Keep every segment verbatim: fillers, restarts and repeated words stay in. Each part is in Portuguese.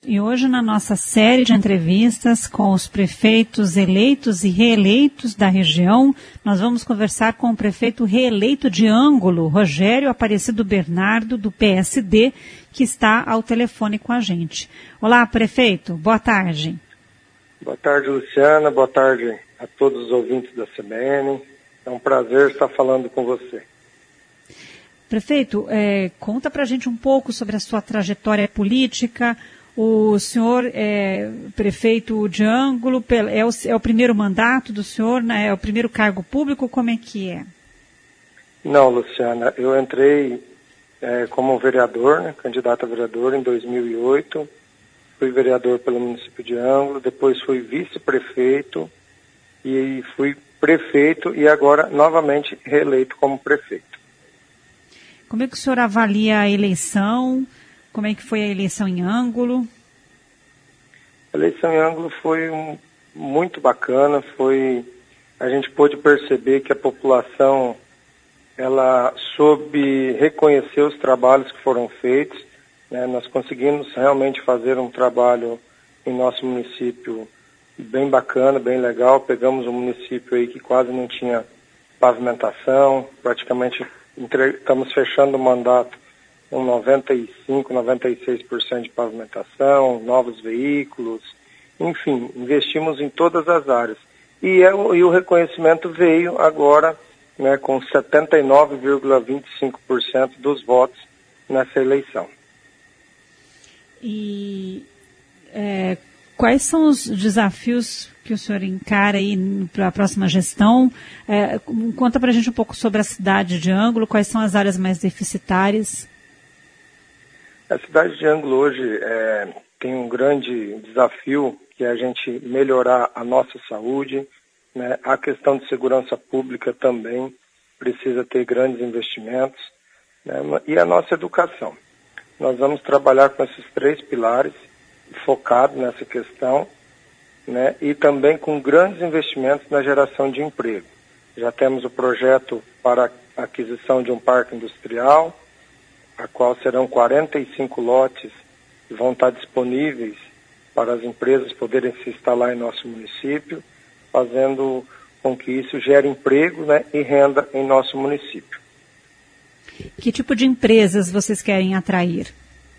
E hoje, na nossa série de entrevistas com os prefeitos eleitos e reeleitos da região, nós vamos conversar com o prefeito reeleito de Ângulo, Rogério Aparecido Bernardo, do P S D, que está ao telefone com a gente. Olá, prefeito, boa tarde. Boa tarde, Luciana, boa tarde a todos os ouvintes da C B N. É um prazer estar falando com você. Prefeito, é, conta pra gente um pouco sobre a sua trajetória política. O senhor é prefeito de Ângulo, é o, é o primeiro mandato do senhor, né? É o primeiro cargo público, como é que é? Não, Luciana, eu entrei é, como vereador, né, candidato a vereador em dois mil e oito, fui vereador pelo município de Ângulo, depois fui vice-prefeito e fui prefeito e agora novamente reeleito como prefeito. Como é que o senhor avalia a eleição? Como é que foi a eleição em Ângulo? A eleição em Ângulo foi um, muito bacana, foi, a gente pôde perceber que a população, ela soube reconhecer os trabalhos que foram feitos, né? Nós conseguimos realmente fazer um trabalho em nosso município bem bacana, bem legal, pegamos um município aí que quase não tinha pavimentação, praticamente entre, estamos fechando o mandato com noventa e cinco, noventa e seis por cento de pavimentação, novos veículos, enfim, investimos em todas as áreas. E, é, e o reconhecimento veio agora, né, com setenta e nove vírgula vinte e cinco por cento dos votos nessa eleição. E é, quais são os desafios que o senhor encara aí para a próxima gestão? É, conta para a gente um pouco sobre a cidade de Ângulo, quais são as áreas mais deficitárias? A cidade de Ângulo hoje é, tem um grande desafio, que é a gente melhorar a nossa saúde, né? A questão de segurança pública também precisa ter grandes investimentos, né? E a nossa educação. Nós vamos trabalhar com esses três pilares, focado nessa questão, né? E também com grandes investimentos na geração de emprego. Já temos o projeto para a aquisição de um parque industrial, a qual serão quarenta e cinco lotes que vão estar disponíveis para as empresas poderem se instalar em nosso município, fazendo com que isso gere emprego, né, e renda em nosso município. Que tipo de empresas vocês querem atrair?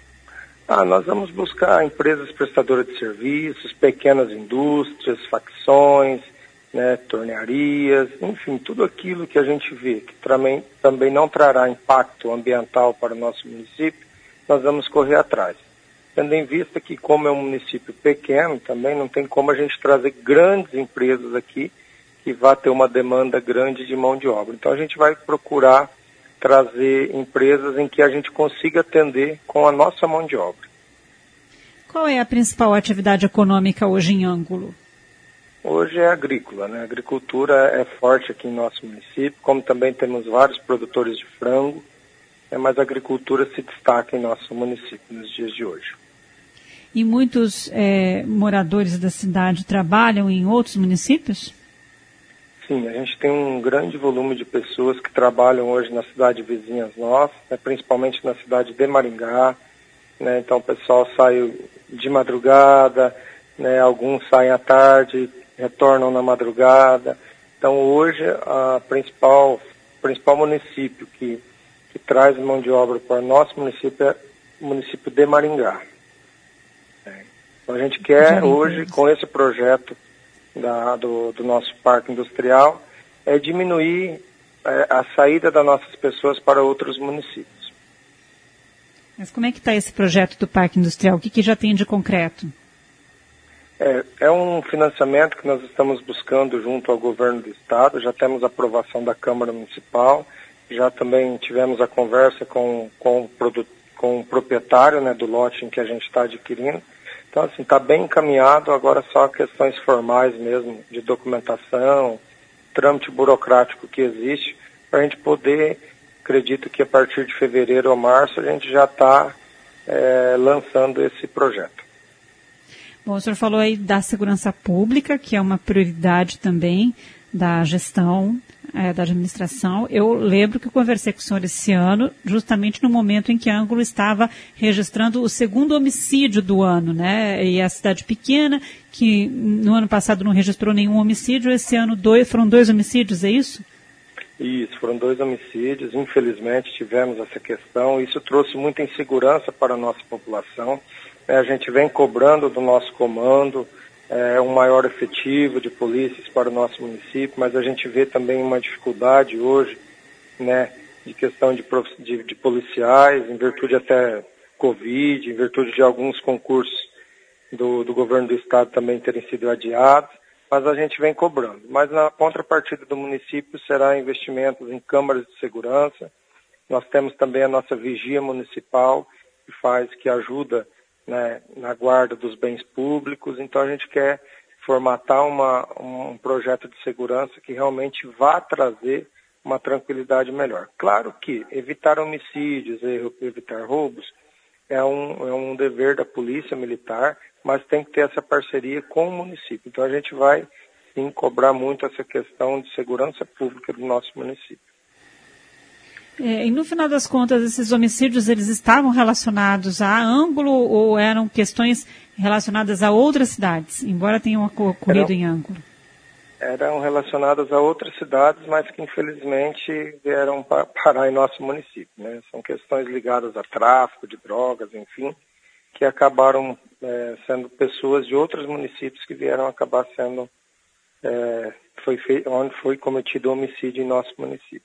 Ah, nós vamos buscar empresas prestadoras de serviços, pequenas indústrias, facções, né, tornearias, enfim, tudo aquilo que a gente vê que também, também não trará impacto ambiental para o nosso município, nós vamos correr atrás. Tendo em vista que, como é um município pequeno, também não tem como a gente trazer grandes empresas aqui que vá ter uma demanda grande de mão de obra. Então a gente vai procurar trazer empresas em que a gente consiga atender com a nossa mão de obra. Qual é a principal atividade econômica hoje em Ângulo? Hoje é agrícola, né? A agricultura é forte aqui em nosso município, como também temos vários produtores de frango, né? Mas a agricultura se destaca em nosso município nos dias de hoje. E muitos é, moradores da cidade trabalham em outros municípios? Sim, a gente tem um grande volume de pessoas que trabalham hoje na cidade vizinhas nossas, né? Principalmente na cidade de Maringá, né? Então o pessoal sai de madrugada, né? Alguns saem à tarde, retornam na madrugada. Então hoje a principal, principal município que, que traz mão de obra para o nosso município é o município de Maringá. É. Então a gente quer hoje, com esse projeto da, do, do nosso parque industrial, é diminuir é, a saída das nossas pessoas para outros municípios. Mas como é que está esse projeto do parque industrial? O que, que já tem de concreto? É, é um financiamento que nós estamos buscando junto ao governo do estado, já temos aprovação da Câmara Municipal, já também tivemos a conversa com, com, o, produ, com o proprietário, né, do lote em que a gente está adquirindo. Então, assim, está bem encaminhado, agora só questões formais mesmo, de documentação, trâmite burocrático que existe, para a gente poder, acredito que a partir de fevereiro ou março, a gente já está é, lançando esse projeto. Bom, o senhor falou aí da segurança pública, que é uma prioridade também da gestão é, da administração. Eu lembro que eu conversei com o senhor esse ano, justamente no momento em que Ângulo estava registrando o segundo homicídio do ano, né? E a cidade pequena, que no ano passado não registrou nenhum homicídio, esse ano dois, foram dois homicídios, é isso? Isso, foram dois homicídios, infelizmente tivemos essa questão, isso trouxe muita insegurança para a nossa população. A gente vem cobrando do nosso comando é, um maior efetivo de polícias para o nosso município, mas a gente vê também uma dificuldade hoje, né, de questão de, de, de policiais, em virtude até Covid, em virtude de alguns concursos do, do governo do estado também terem sido adiados. Mas a gente vem cobrando. Mas na contrapartida do município será investimentos em câmaras de segurança. Nós temos também a nossa vigia municipal, que faz, que ajuda, né, na guarda dos bens públicos. Então a gente quer formatar uma, um projeto de segurança que realmente vá trazer uma tranquilidade melhor. Claro que evitar homicídios, evitar roubos, é um, é um dever da polícia militar, mas tem que ter essa parceria com o município. Então a gente vai, sim, cobrar muito essa questão de segurança pública do nosso município. É, e no final das contas, esses homicídios, eles estavam relacionados a Ângulo ou eram questões relacionadas a outras cidades, embora tenham ocorrido eram, em Ângulo? Eram relacionadas a outras cidades, mas que infelizmente vieram pa- parar em nosso município, né? São questões ligadas a tráfico de drogas, enfim, que acabaram é, sendo pessoas de outros municípios que vieram acabar sendo, é, foi feito, onde foi cometido homicídio em nosso município.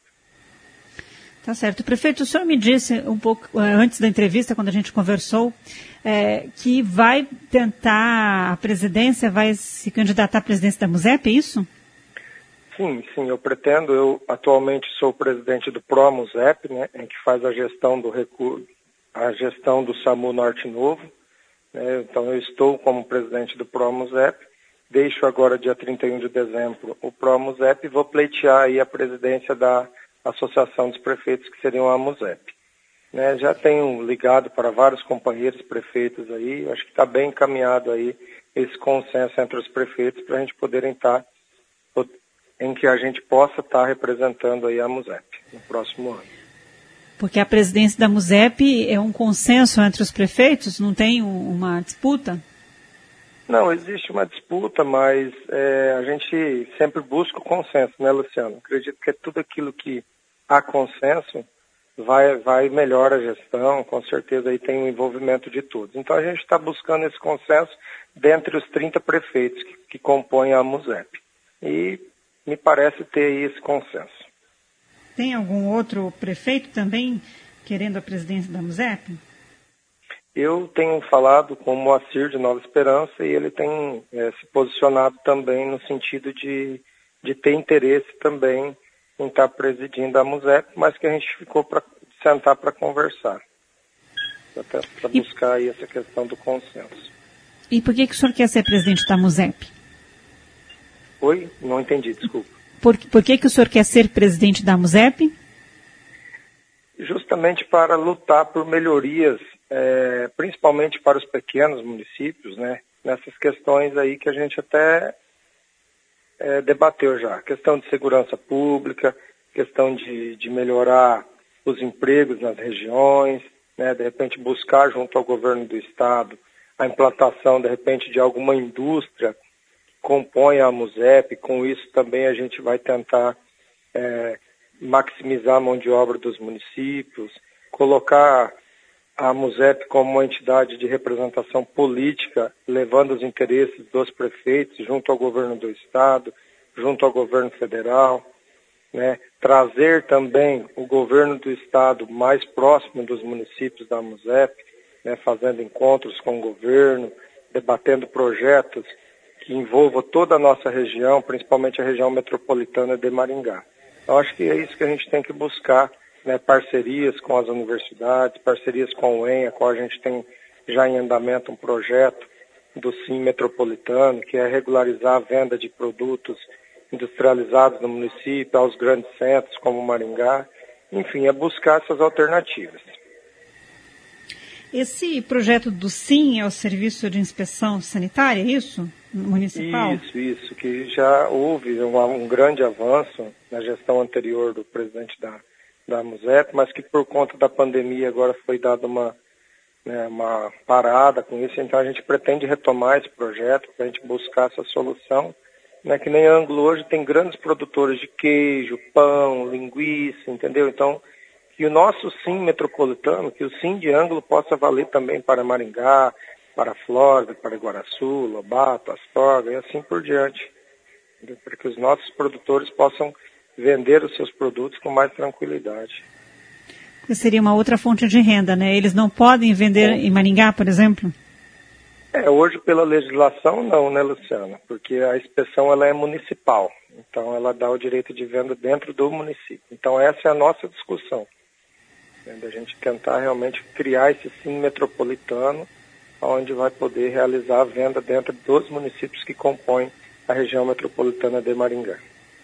Tá certo. Prefeito, o senhor me disse um pouco antes da entrevista, quando a gente conversou, é, que vai tentar a presidência, vai se candidatar à presidência da MUSEP, é isso? Sim, sim, eu pretendo. Eu atualmente sou presidente do PRO-MUSEP, né, em que faz a gestão do recurso, a gestão do SAMU Norte Novo. Né, então eu estou como presidente do PRO-MUSEP. Deixo agora, dia trinta e um de dezembro, o PRO-MUSEP e vou pleitear aí a presidência da Associação dos Prefeitos, que seriam a MUSEP. Né, já tenho ligado para vários companheiros prefeitos aí, acho que está bem encaminhado aí esse consenso entre os prefeitos para a gente poderem estar, em que a gente possa estar representando aí a MUSEP no próximo ano. Porque a presidência da MUSEP é um consenso entre os prefeitos, não tem uma disputa? Não, existe uma disputa, mas é, a gente sempre busca o consenso, né, Luciano? Acredito que é tudo aquilo que há consenso vai, vai melhor a gestão, com certeza aí tem o envolvimento de todos. Então a gente está buscando esse consenso dentre os trinta prefeitos que, que compõem a MUSEP. E me parece ter aí esse consenso. Tem algum outro prefeito também querendo a presidência da MUSEP? Eu tenho falado com o Moacir de Nova Esperança e ele tem é, se posicionado também no sentido de, de ter interesse também em estar presidindo a MUSEP, mas que a gente ficou para sentar para conversar, para buscar aí essa questão do consenso. E por que, que o senhor quer ser presidente da MUSEP? Oi? Não entendi, desculpa. Por, por que, que o senhor quer ser presidente da MUSEP? Justamente para lutar por melhorias, é, principalmente para os pequenos municípios, né? Nessas questões aí que a gente até é, debateu já. Questão de segurança pública, questão de, de melhorar os empregos nas regiões, né? De repente buscar junto ao governo do estado a implantação, de repente, de alguma indústria que compõe a MUSEP. Com isso também a gente vai tentar é, maximizar a mão de obra dos municípios, colocar a MUSEP como uma entidade de representação política, levando os interesses dos prefeitos junto ao governo do estado, junto ao governo federal, né? Trazer também o governo do estado mais próximo dos municípios da MUSEP, né? Fazendo encontros com o governo, debatendo projetos que envolvam toda a nossa região, principalmente a região metropolitana de Maringá. Eu acho que é isso que a gente tem que buscar, né, parcerias com as universidades, parcerias com o ENA, com a gente tem já em andamento um projeto do Sim Metropolitano, que é regularizar a venda de produtos industrializados no município, aos grandes centros como Maringá. Enfim, é buscar essas alternativas. Esse projeto do Sim é o Serviço de Inspeção Sanitária, é isso? municipal? Isso, isso, que já houve um, um grande avanço na gestão anterior do presidente da, da MUSEP, mas que por conta da pandemia agora foi dada uma, né, uma parada com isso, então a gente pretende retomar esse projeto para a gente buscar essa solução, né, que nem Ângulo hoje tem grandes produtores de queijo, pão, linguiça, entendeu? Então, que o nosso sim metropolitano, que o sim de Ângulo possa valer também para Maringá, para Flórida, para Iguaraçu, Lobato, Astorga e assim por diante, entendeu? Para que os nossos produtores possam vender os seus produtos com mais tranquilidade. Porque seria uma outra fonte de renda, né? Eles não podem vender Bom, em Maringá, por exemplo? É, hoje pela legislação não, né, Luciana? Porque a inspeção ela é municipal, então ela dá o direito de venda dentro do município. Então essa é a nossa discussão, né, da gente tentar realmente criar esse sim metropolitano, onde vai poder realizar a venda dentro dos municípios que compõem a região metropolitana de Maringá.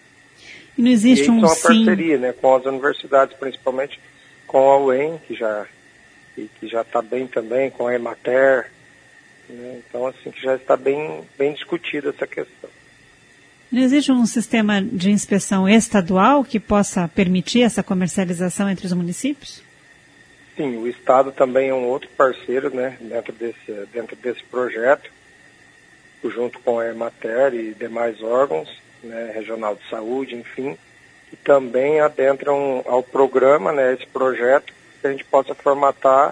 E não existe e um isso é uma sim... parceria, né, com as universidades, principalmente com a U E M, que já que já está bem também, com a Emater, né, então assim que já está bem bem discutida essa questão. Não existe um sistema de inspeção estadual que possa permitir essa comercialização entre os municípios? Sim, o Estado também é um outro parceiro, né, dentro desse, dentro desse projeto, junto com a Emater e demais órgãos, né, regional de saúde, enfim, que também adentram ao programa, né, esse projeto, que a gente possa formatar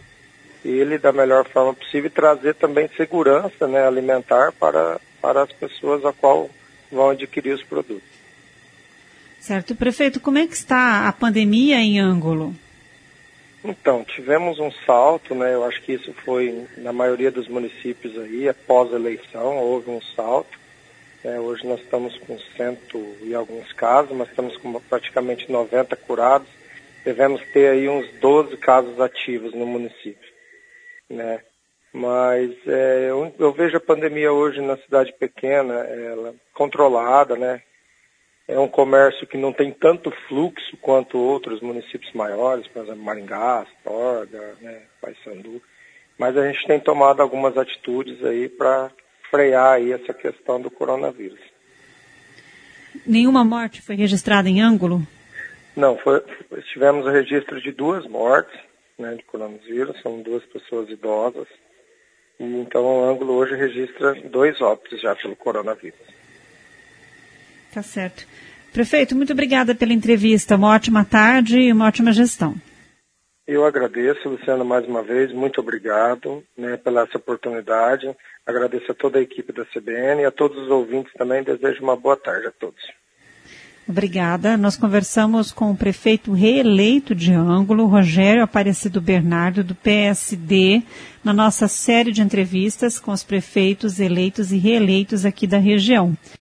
ele da melhor forma possível e trazer também segurança, né, alimentar para, para as pessoas a qual vão adquirir os produtos. Certo. Prefeito, como é que está a pandemia em Ângulo? Então, tivemos um salto, né, eu acho que isso foi na maioria dos municípios aí, após a eleição, houve um salto. É, hoje nós estamos com cento e alguns casos, mas estamos com praticamente noventa curados. Devemos ter aí uns doze casos ativos no município, né. Mas é, eu, eu vejo a pandemia hoje na cidade pequena, ela controlada, né. É um comércio que não tem tanto fluxo quanto outros municípios maiores, por exemplo, Maringá, Astorga, né, Paysandu. Mas a gente tem tomado algumas atitudes aí para frear aí essa questão do coronavírus. Nenhuma morte foi registrada em Ângulo? Não, foi, tivemos o registro de duas mortes, né, de coronavírus, são duas pessoas idosas. E então o Ângulo hoje registra dois óbitos já pelo coronavírus. Tá certo. Prefeito, muito obrigada pela entrevista. Uma ótima tarde e uma ótima gestão. Eu agradeço, Luciana, mais uma vez. Muito obrigado, né, pela essa oportunidade. Agradeço a toda a equipe da C B N e a todos os ouvintes também. Desejo uma boa tarde a todos. Obrigada. Nós conversamos com o prefeito reeleito de Ângulo, Rogério Aparecido Bernardo, do P S D, na nossa série de entrevistas com os prefeitos eleitos e reeleitos aqui da região.